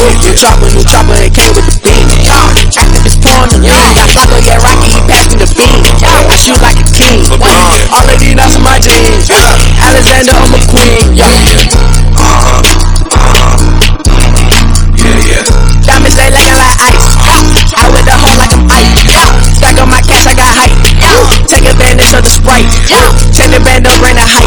New chopper, it came with the beam. Activist pouring the lean. Got Flacco, yeah, Rocky, he passed me the beam. I shoot like a king. All of these nuts in my jeans. Alexander, I'm a queen. Diamonds, they looking like ice. Out with the hoe like I'm ice. Stack on my cash, I got hype. Take advantage of the Sprite. Take the band up, bring the hype.